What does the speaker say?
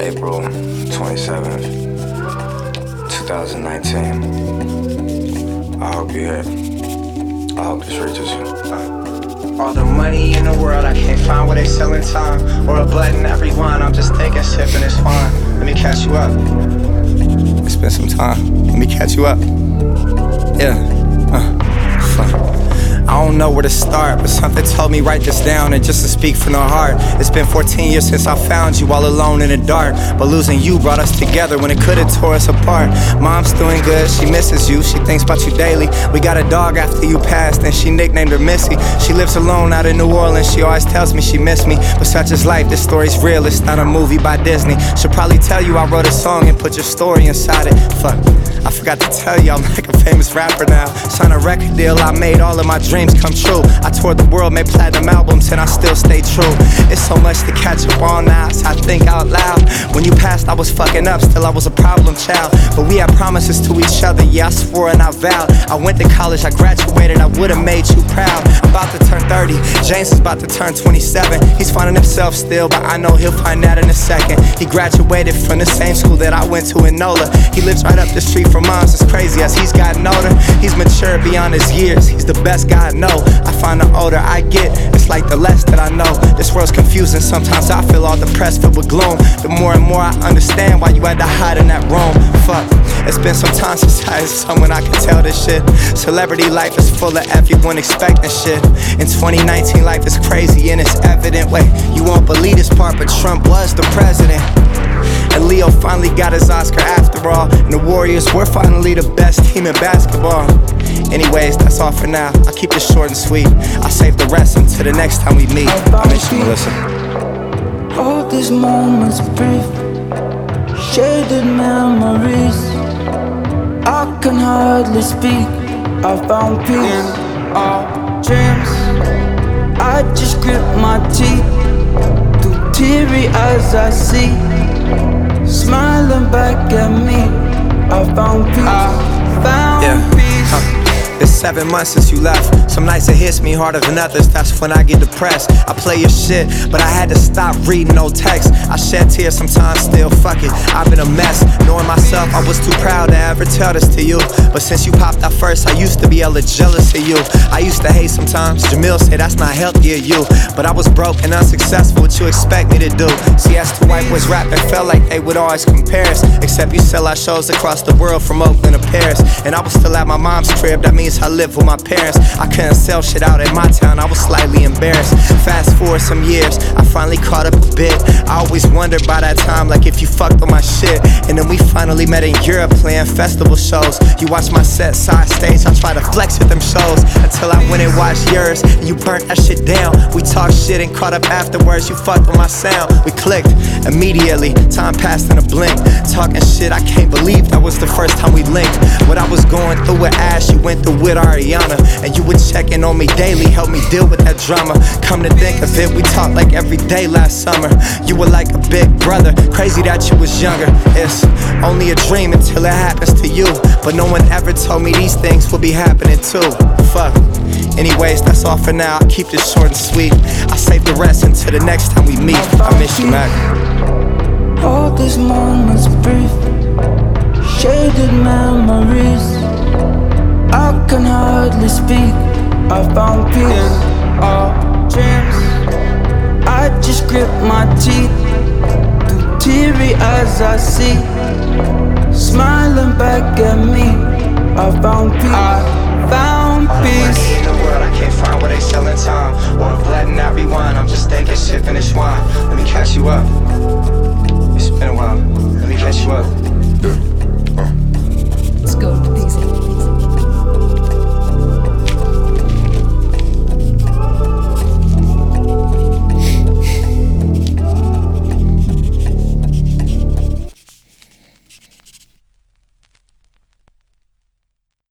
April 27th, 2019. I hope you hit. I hope this reaches you. All the money in the world, I can't find where they selling time. Or a button every one, I'm just taking sip and it's fine. Let me catch you up. It's been some time. Let me catch you up. Yeah. Fuck. I don't know where to start, but something told me write this down and just to speak from the heart. It's been 14 years since I found you all alone in the dark, but losing you brought us together when it could've tore us apart. Mom's doing good, she misses you, she thinks about you daily. We got a dog after you passed and she nicknamed her Missy. She lives alone out in New Orleans, she always tells me she missed me. But such is life, this story's real, it's not a movie by Disney. She'll probably tell you I wrote a song and put your story inside it. Fuck, I forgot to tell you I'm like a famous rapper now. Signed a record deal, I made all of my dreams come true. I toured the world, made platinum albums, and I still stay true. It's so much to catch up on now, so I think out loud. When you passed, I was fucking up, still I was a problem child. But we had promises to each other, yeah, I swore and I vowed. I went to college, I graduated, I would've made you proud. I'm about to turn 30, James is about to turn 27. He's finding himself still, but I know he'll find that in a second. He graduated from the same school that I went to in NOLA. He lives right up the street from mom's, it's crazy as he's gotten older. He's matured beyond his years, he's the best guy I know. I find the older I get, it's like the less that I know. This world's confusing, sometimes I feel all depressed, filled with gloom. The more and more I understand why you had to hide in that room. Fuck, it's been some time since I had someone I could tell this shit. Celebrity life is full of everyone expecting shit. In 2019 life is crazy in its evident way. You won't believe this part, but Trump was the president. And Leo finally got his Oscar after all. And the Warriors were finally the best team in basketball. Anyways, that's all for now. I'll keep this short and sweet. I'll save the rest until the next time we meet. I miss you, Melissa. All these moments brief, shaded memories. I can hardly speak. I found peace in our dreams. I just grip my teeth, too teary as I see, smiling back at me. I found peace. Peace. It's 7 months since you left. Some nights it hits me harder than others, that's when I get depressed. I play your shit, but I had to stop reading no text. I shed tears sometimes, still fuck it, I've been a mess. Knowing myself, I was too proud to ever tell this to you. But since you popped out first, I used to be hella jealous of you. I used to hate sometimes, Jamil said that's not healthy of you. But I was broke and unsuccessful, what you expect me to do? See, as two white boys rapping, felt like they would always compare us. Except you sell our shows across the world from Oakland to Paris. And I was still at my mom's crib, that means I live with my parents. I couldn't sell shit out in my town, I was slightly embarrassed. Fast forward some years, I finally caught up a bit. I always wondered by that time, like if you fucked on my shit. And then we finally met in Europe playing festival shows. You watched my set side stage, I tried to flex with them shows. Until I went and watched yours, and you burnt that shit down. We talked shit and caught up afterwards, you fucked on my sound. We clicked immediately, time passed in a blink. Talking shit, I can't believe that was the first time we linked. What I was going through with Ash, you went through with Ariana. And you would check in on me daily, help me deal with that drama. Come to think of it, we talked like every day last summer. You were like a big brother, crazy that you was younger. It's only a dream until it happens to you. But no one ever told me these things would be happening too. Fuck. Anyways, that's all for now, I'll keep this short and sweet. I'll save the rest until the next time we meet. I miss you, Mac. All these moments brief, shaded memories. I can hardly speak. I found peace in our dreams. I just grip my teeth, too teary as I see, smiling back at me. I found peace. I found